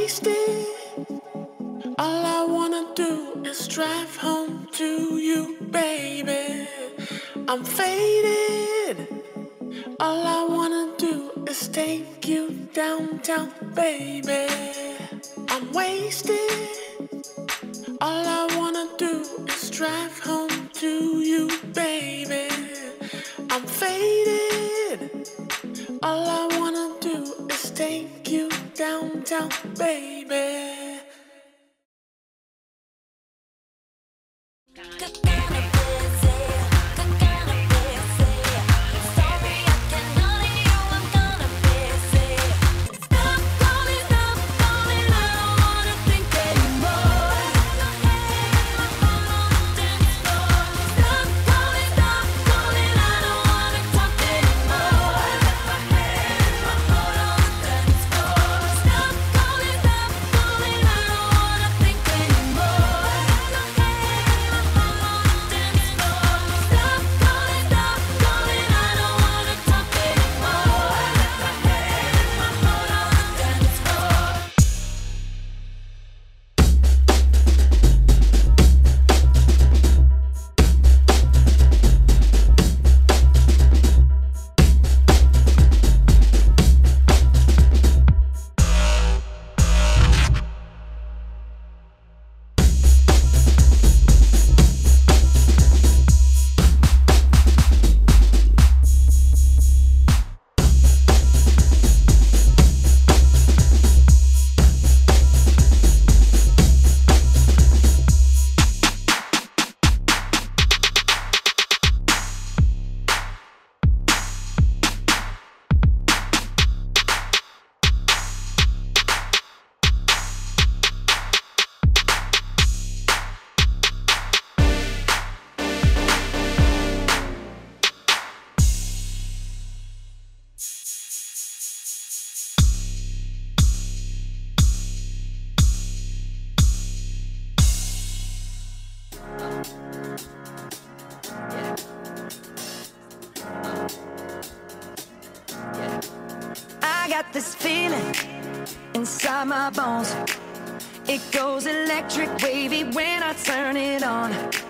wasted. All I wanna do is drive home to you, baby. I'm faded. All I wanna do is take you downtown, baby. I'm wasted. All I wanna do is drive home to you, baby. I'm faded. All I wanna do is take you downtown, baby. I got this feeling inside my bones. It goes electric wavy when I turn it on.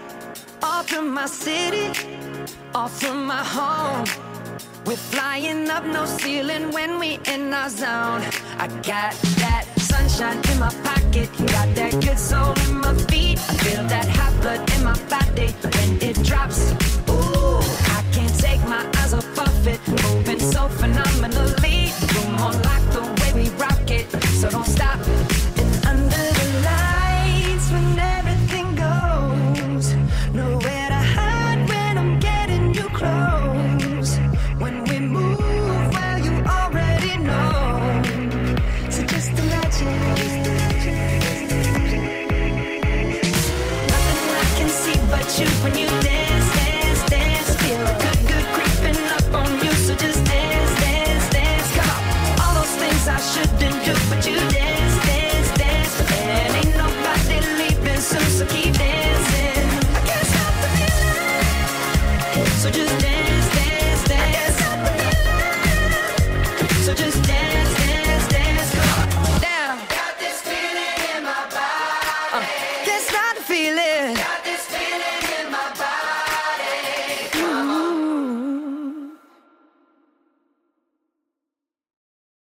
Off from my city, off from my home. We're flying up no ceiling when we in our zone. I got that sunshine in my pocket, got that good soul in my feet. I feel that hot blood in my body when it drops. Ooh, I can't take my eyes off of it, moving so phenomenally. Room on lock the way we rock it, so don't stop. And under the lights when everything goes, nowhere to hide when I'm getting you close. When we move, well, you already know. So just imagine. Nothing I can see but you when you dance, dance, dance. Feel good, good creeping up on you. So just dance, dance, dance. Come on. All those things I shouldn't do, but you